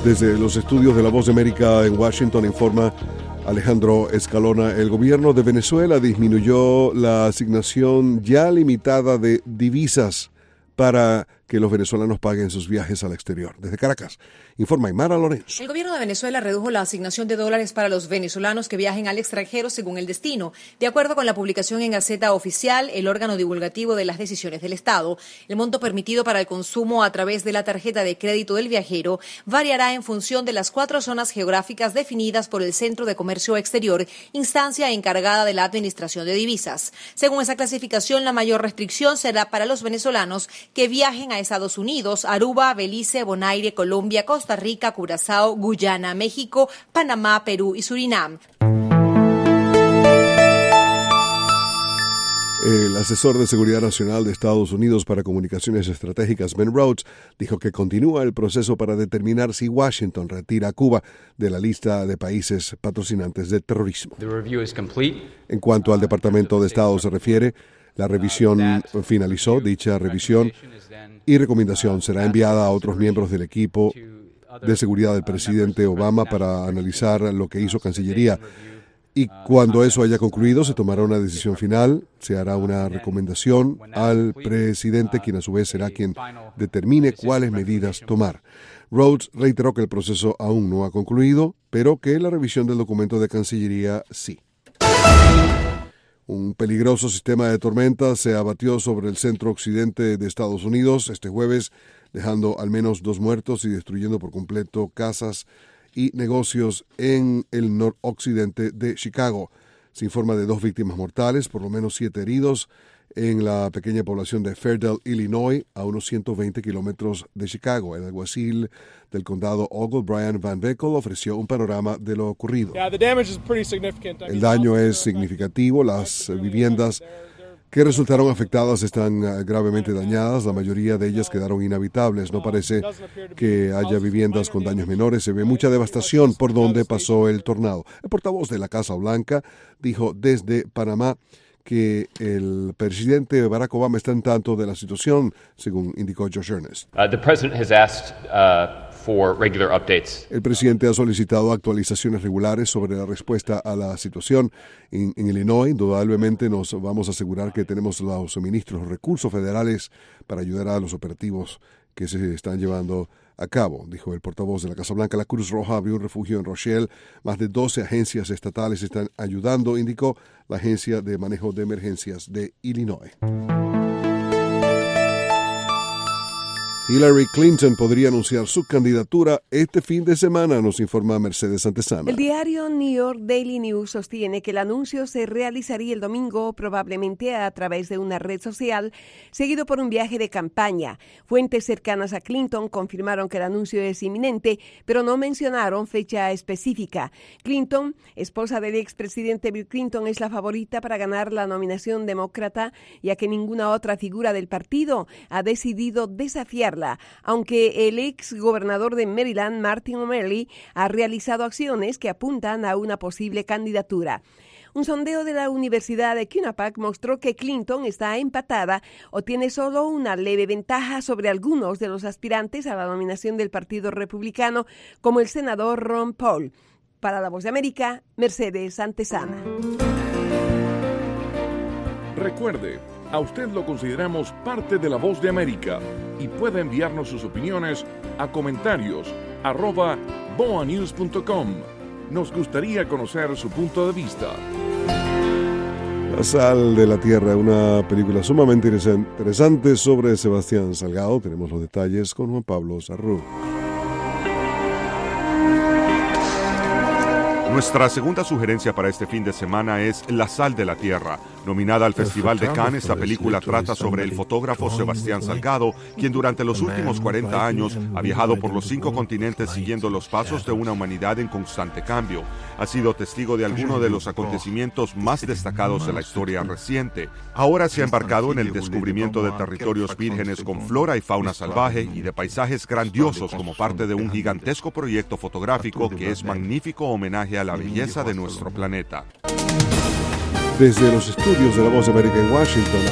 Desde los estudios de La Voz de América en Washington informa Alejandro Escalona. El gobierno de Venezuela disminuyó la asignación ya limitada de divisas para que los venezolanos paguen sus viajes al exterior. Desde Caracas, informa Aymara Lorenzo. El gobierno de Venezuela redujo la asignación de dólares para los venezolanos que viajen al extranjero según el destino. De acuerdo con la publicación en Gaceta Oficial, el órgano divulgativo de las decisiones del Estado, el monto permitido para el consumo a través de la tarjeta de crédito del viajero variará en función de las 4 zonas geográficas definidas por el Centro de Comercio Exterior, instancia encargada de la administración de divisas. Según esa clasificación, la mayor restricción será para los venezolanos que viajen a Estados Unidos, Aruba, Belice, Bonaire, Colombia, Costa Rica, Curazao, Guyana, México, Panamá, Perú y Surinam. El asesor de Seguridad Nacional de Estados Unidos para Comunicaciones Estratégicas, Ben Rhodes, dijo que continúa el proceso para determinar si Washington retira a Cuba de la lista de países patrocinantes del terrorismo. En cuanto al Departamento de Estado se refiere, la revisión finalizó. Dicha revisión y recomendación será enviada a otros miembros del equipo de seguridad del presidente Obama para analizar lo que hizo Cancillería. Y cuando eso haya concluido, se tomará una decisión final, se hará una recomendación al presidente, quien a su vez será quien determine cuáles medidas tomar. Rhodes reiteró que el proceso aún no ha concluido, pero que la revisión del documento de Cancillería sí. Un peligroso sistema de tormenta se abatió sobre el centro occidente de Estados Unidos este jueves, dejando al menos 2 muertos y destruyendo por completo casas y negocios en el noroccidente de Chicago. Se informa de 2 víctimas mortales, por lo menos 7 heridos en la pequeña población de Fairdale, Illinois, a unos 120 kilómetros de Chicago. El alguacil del condado Ogle, Brian Van Beckel, ofreció un panorama de lo ocurrido. El daño es significativo. Las viviendas que resultaron afectadas están gravemente dañadas. La mayoría de ellas quedaron inhabitables. No parece que haya viviendas con daños menores. Se ve mucha devastación por donde pasó el tornado. El portavoz de la Casa Blanca dijo desde Panamá que el presidente Barack Obama está en tanto de la situación, según indicó Josh Earnest. El presidente ha solicitado actualizaciones regulares sobre la respuesta a la situación en Illinois. Indudablemente nos vamos a asegurar que tenemos los suministros, los recursos federales para ayudar a los operativos que se están llevando a cabo, dijo el portavoz de la Casa Blanca. La Cruz Roja abrió un refugio en Rochelle. Más de 12 agencias estatales están ayudando, indicó la Agencia de Manejo de Emergencias de Illinois. Hillary Clinton podría anunciar su candidatura este fin de semana, nos informa Mercedes Santesana. El diario New York Daily News sostiene que el anuncio se realizaría el domingo, probablemente a través de una red social, seguido por un viaje de campaña. Fuentes cercanas a Clinton confirmaron que el anuncio es inminente, pero no mencionaron fecha específica. Clinton, esposa del expresidente Bill Clinton, es la favorita para ganar la nominación demócrata, ya que ninguna otra figura del partido ha decidido desafiar, aunque el ex gobernador de Maryland, Martin O'Malley, ha realizado acciones que apuntan a una posible candidatura. Un sondeo de la Universidad de Quinnipiac mostró que Clinton está empatada o tiene solo una leve ventaja sobre algunos de los aspirantes a la nominación del Partido Republicano, como el senador Ron Paul. Para La Voz de América, Mercedes Santesana. Recuerde, a usted lo consideramos parte de La Voz de América y puede enviarnos sus opiniones a comentarios@boanews.com. Nos gustaría conocer su punto de vista. La sal de la tierra, una película sumamente interesante sobre Sebastián Salgado. Tenemos los detalles con Juan Pablo Sarrú. Nuestra segunda sugerencia para este fin de semana es La sal de la tierra. Nominada al Festival de Cannes, esta película trata sobre el fotógrafo Sebastián Salgado, quien durante los últimos 40 años ha viajado por los 5 continentes siguiendo los pasos de una humanidad en constante cambio. Ha sido testigo de algunos de los acontecimientos más destacados de la historia reciente. Ahora se ha embarcado en el descubrimiento de territorios vírgenes con flora y fauna salvaje y de paisajes grandiosos como parte de un gigantesco proyecto fotográfico que es magnífico homenaje a la belleza de nuestro planeta. Desde los estudios de La Voz de América en Washington,